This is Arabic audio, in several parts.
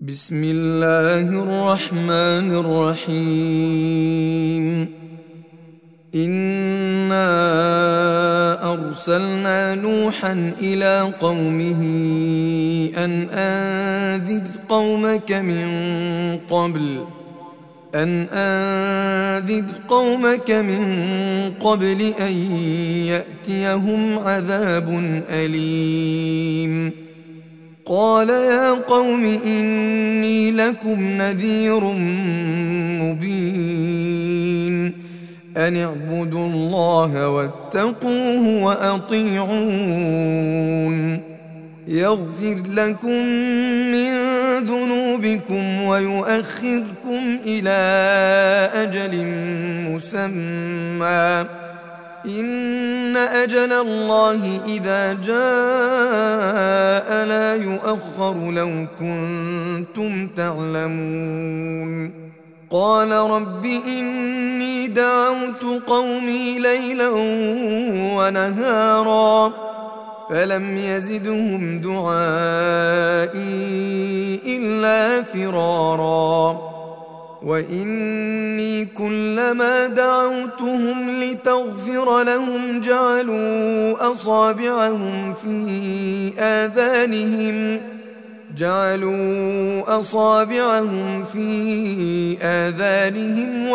بسم الله الرحمن الرحيم. إنا أرسلنا نوحا إلى قومه أن أنذر قومك من قبل أن يأتيهم عذاب أليم. قال يا قوم إني لكم نذير مبين أن اعبدوا الله واتقوه وأطيعون يغفر لكم من ذنوبكم ويؤخركم إلى أجل مسمى إن أجل الله إذا جاء لا يؤخر لو كنتم تعلمون. قال رب إني دعوت قومي ليلا ونهارا فلم يزدهم دعائي إلا فرارا وإني كلما دعوتهم لتغفر لهم جعلوا أصابعهم في آذانهم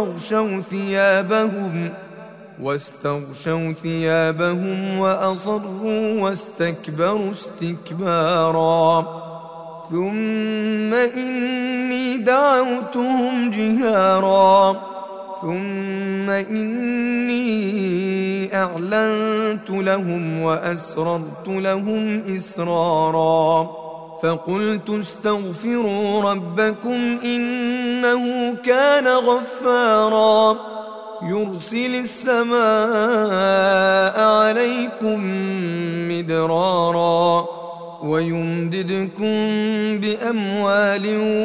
واستغشوا ثيابهم وأصروا واستكبروا استكبارا. ثم إني دعوتهم جهارا ثم إني أعلنت لهم وأسررت لهم إسرارا فقلت استغفروا ربكم إنه كان غفارا يرسل السماء عليكم مدرارا ويمددكم بأموال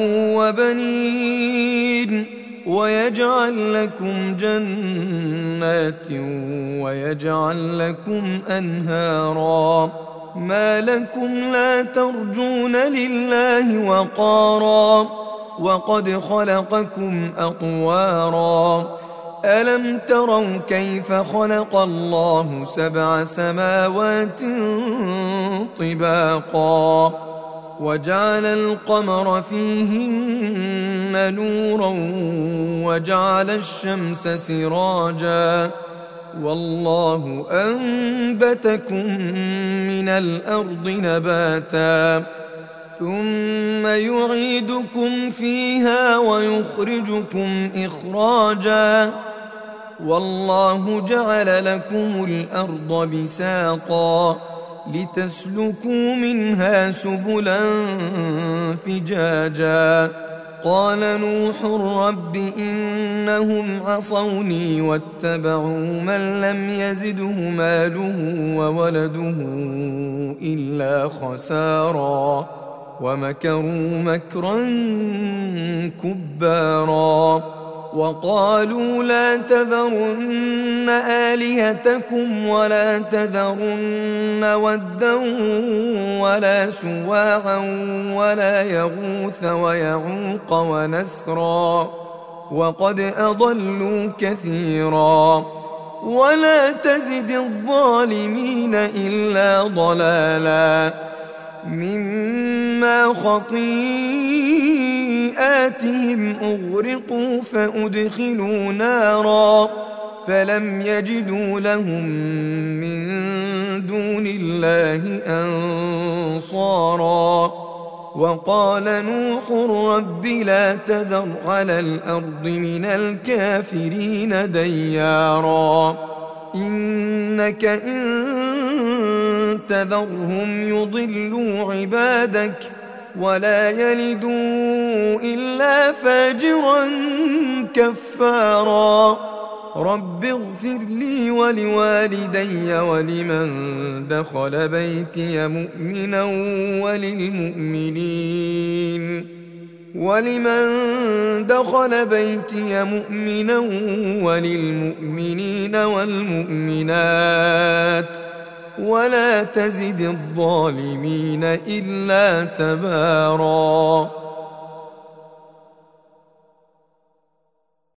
وبنين ويجعل لكم جنات ويجعل لكم أنهارا. ما لكم لا ترجون لله وقارا وقد خلقكم أطوارا. ألم تروا كيف خلق الله 7 سماوات طباقا وجعل القمر فيهن نورا وجعل الشمس سراجا والله أنبتكم من الأرض نباتا ثم يعيدكم فيها ويخرجكم إخراجا والله جعل لكم الأرض بساطا لتسلكوا منها سبلا فجاجا. قال نوح رب إنهم عصوني واتبعوا من لم يزده ماله وولده إلا خسارا ومكروا مكرا كبارا. وقالوا لا تذرن آلهتكم ولا تذرن ودا ولا سواعا ولا يغوث ويعوق ونسرا وقد أضلوا كثيرا ولا تزد الظالمين إلا ضلالا مما خطيئاتهم أغرقوا فأدخلوا نارا فلم يجدوا لهم من دون الله أنصارا. وقال نوح رب لا تذر على الأرض من الكافرين ديارا إنك إن تذرهم يضلوا عبادك ولا يلدوا إلا فاجرا كفارا. رب اغفر لي ولوالدي ولمن دخل بيتي مؤمنا وللمؤمنين والمؤمنات ولا تزد الظالمين إلا تبارا.